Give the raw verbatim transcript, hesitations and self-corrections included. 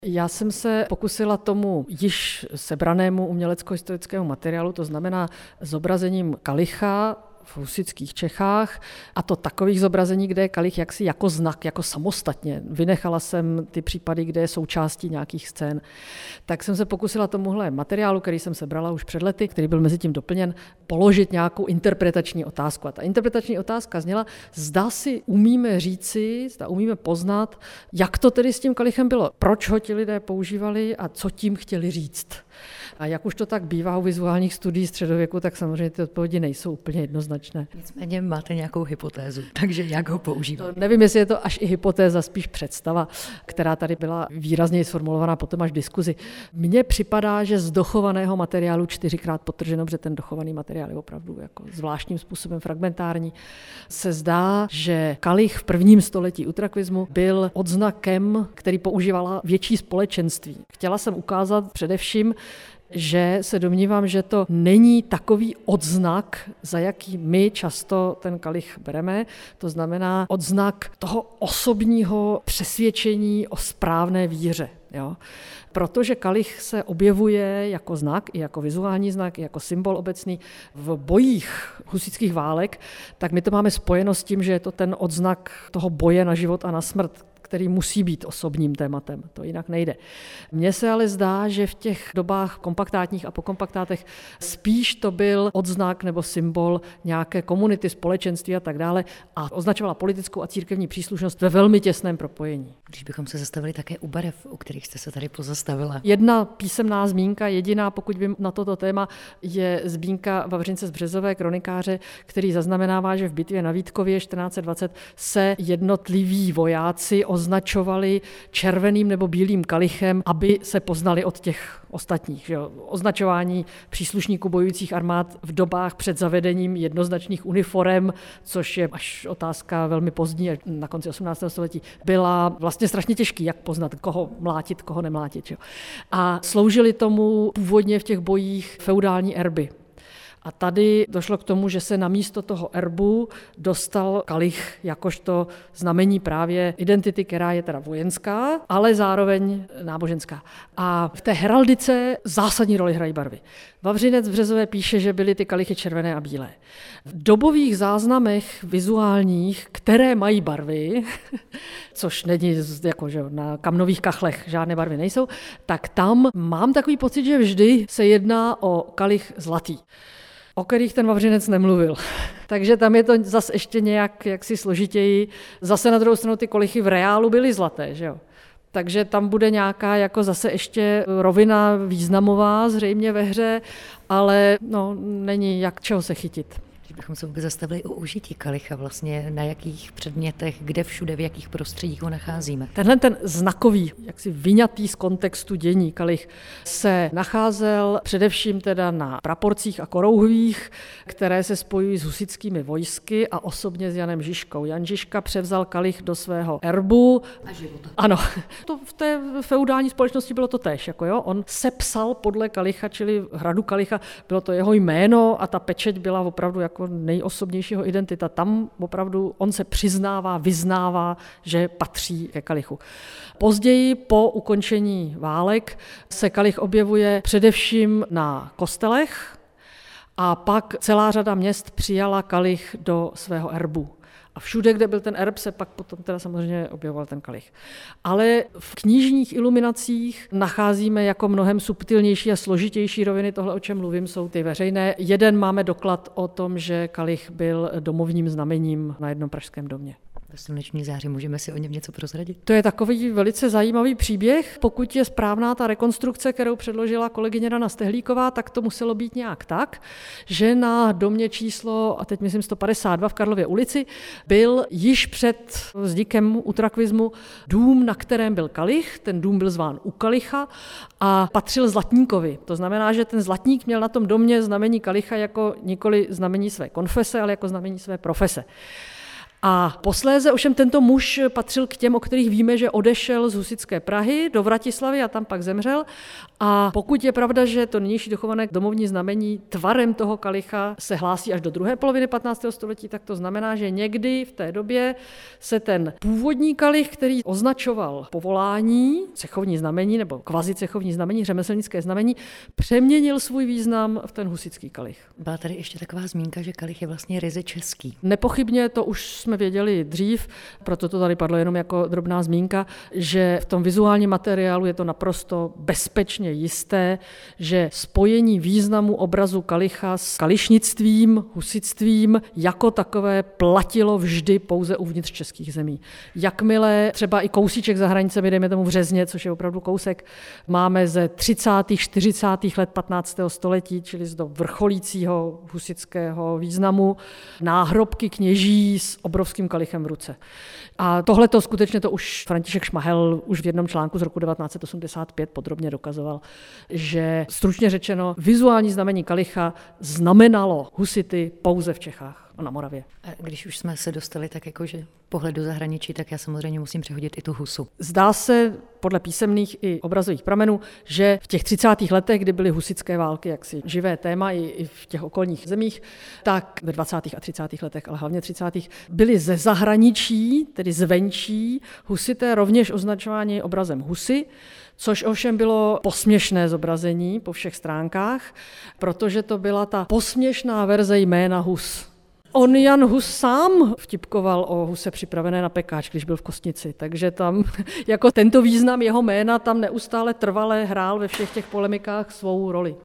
Já jsem se pokusila tomu již sebranému umělecko-historickému materiálu, to znamená zobrazením kalicha v husitských Čechách, a to takových zobrazení, kde je kalich jaksi jako znak, jako samostatně. Vynechala jsem ty případy, kde je součástí nějakých scén. Tak jsem se pokusila tomuhle materiálu, který jsem sebrala už před lety, který byl mezi tím doplněn, položit nějakou interpretační otázku. A ta interpretační otázka zněla, zda si umíme říci, zda umíme poznat, jak to tedy s tím kalichem bylo, proč ho ti lidé používali a co tím chtěli říct. A jak už to tak bývá u vizuálních studií středověku, tak samozřejmě ty odpovědi nejsou úplně jednoznačné. Nicméně máte nějakou hypotézu, takže jak ho používat? Nevím, jestli je to až i hypotéza, spíš představa, která tady byla výrazněji sformulovaná potom až v diskuzi. Mně připadá, že z dochovaného materiálu čtyřikrát podtrženo, protože ten dochovaný materiál je opravdu jako zvláštním způsobem fragmentární, se zdá, že kalich v prvním století utrakvismu byl odznakem, který používala větší společenství. Chtěla jsem ukázat především, že se domnívám, že to není takový odznak, za jaký my často ten kalich bereme. To znamená odznak toho osobního přesvědčení o správné víře. Jo? Protože kalich se objevuje jako znak, i jako vizuální znak, i jako symbol obecný v bojích husitských válek, tak my to máme spojeno s tím, že je to ten odznak toho boje na život a na smrt, který musí být osobním tématem, to jinak nejde. Mně se ale zdá, že v těch dobách kompaktátních a pokompaktátech spíš to byl odznak nebo symbol nějaké komunity, společenství a tak dále a označovala politickou a církevní příslušnost ve velmi těsném propojení. Když bychom se zastavili také u barev, u kterých jste se tady pozastavila. Jedna písemná zmínka, jediná, pokud vím na toto téma, je zmínka Vavřince z Březové, kronikáře, který zaznamenává, že v bitvě na Vítkově čtrnáct set dvacet se jednotliví vojáci označovali červeným nebo bílým kalichem, aby se poznali od těch ostatních. Že jo? Označování příslušníků bojujících armád v dobách před zavedením jednoznačných uniforem, což je až otázka velmi pozdní, na konci osmnáctého století, byla vlastně strašně těžký, jak poznat, koho mlátit, koho nemlátit. Že jo? A sloužili tomu původně v těch bojích feudální erby. A tady došlo k tomu, že se na místo toho erbu dostal kalich jakožto znamení právě identity, která je teda vojenská, ale zároveň náboženská. A v té heraldice zásadní roli hrají barvy. Vavřinec v Březové píše, že byly ty kalichy červené a bílé. V dobových záznamech vizuálních, které mají barvy, což není jako, že na kamnových kachlech žádné barvy nejsou, tak tam mám takový pocit, že vždy se jedná o kalich zlatý, o kterých ten Vavřinec nemluvil. Takže tam je to zase ještě nějak jaksi složitěji. Zase na druhou stranu ty kalichy v reálu byly zlaté, že jo? Takže tam bude nějaká jako zase ještě rovina významová zřejmě ve hře, ale no, není jak čeho se chytit. Když bychom se vůbec zastavili o užití kalicha, vlastně na jakých předmětech, kde všude, v jakých prostředích ho nacházíme. Tenhle ten znakový, jaksi vyňatý z kontextu dění kalich se nacházel především teda na praporcích a korouhvích, které se spojují s husitskými vojsky a osobně s Janem Žižkou. Jan Žižka převzal kalich do svého erbu. A života. Ano, to v té feudální společnosti bylo to též. Jako jo. On sepsal podle kalicha, čili hradu kalicha, bylo to jeho jméno a ta pečeť byla opravdu jako nejosobnějšího identita. Tam opravdu on se přiznává, vyznává, že patří ke kalichu. Později po ukončení válek se kalich objevuje především na kostelech a pak celá řada měst přijala kalich do svého erbu. A všude, kde byl ten erb, se pak potom teda samozřejmě objevoval ten kalich. Ale v knižních iluminacích nacházíme jako mnohem subtilnější a složitější roviny. Tohle, o čem mluvím, jsou ty veřejné. Jeden máme doklad o tom, že kalich byl domovním znamením na jednom pražském domě. Ve sluneční záři můžeme si o něm něco prozradit? To je takový velice zajímavý příběh. Pokud je správná ta rekonstrukce, kterou předložila kolegyně Dana Stehlíková, tak to muselo být nějak tak, že na domě číslo, a teď myslím sto padesát dva v Karlově ulici, byl již před vznikem utrakvismu dům, na kterém byl kalich. Ten dům byl zván u kalicha a patřil zlatníkovi. To znamená, že ten zlatník měl na tom domě znamení kalicha jako nikoli znamení své konfese, ale jako znamení své profese. A posléze ovšem tento muž patřil k těm, o kterých víme, že odešel z husitské Prahy do Vratislavy a tam pak zemřel. A pokud je pravda, že to nynější dochované domovní znamení tvarem toho kalicha se hlásí až do druhé poloviny patnáctého století, tak to znamená, že někdy v té době se ten původní kalich, který označoval povolání, cechovní znamení nebo kvazi cechovní znamení, řemeslnické znamení, přeměnil svůj význam v ten husitský kalich. Byla tady ještě taková zmínka, že kalich je vlastně ryze český. Nepochybně to už jsme věděli dřív, proto to tady padlo jenom jako drobná zmínka, že v tom vizuálním materiálu je to naprosto bezpečně jisté, že spojení významu obrazu kalicha s kališnictvím, husitstvím jako takové platilo vždy pouze uvnitř českých zemí. Jakmile třeba i kousíček za hranicemi, dejme tomu v Řezně, což je opravdu kousek, máme ze třicátých, čtyřicátých let patnáctého století, čili z do vrcholícího husitského významu, náhrobky kněží s obrovským kalichem v ruce. A tohle to skutečně to už František Šmahel už v jednom článku z roku devatenáct set osmdesát pět podrobně dokazoval, že stručně řečeno vizuální znamení kalicha znamenalo husity pouze v Čechách a na Moravě. A když už jsme se dostali tak jakože pohled do zahraničí, tak já samozřejmě musím přehodit i tu husu. Zdá se podle písemných i obrazových pramenů, že v těch třicátých letech, kdy byly husitské války jaksi živé téma i, i v těch okolních zemích, tak ve dvacátých a třicátých letech, ale hlavně třicátých byly ze zahraničí, tedy zvenčí, husité rovněž označováni obrazem husy, což ovšem bylo posměšné zobrazení po všech stránkách, protože to byla ta posměšná verze jména Hus. On Jan Hus sám vtipkoval o huse připravené na pekáč, když byl v Kostnici, takže tam jako tento význam jeho jména tam neustále trvale hrál ve všech těch polemikách svou roli.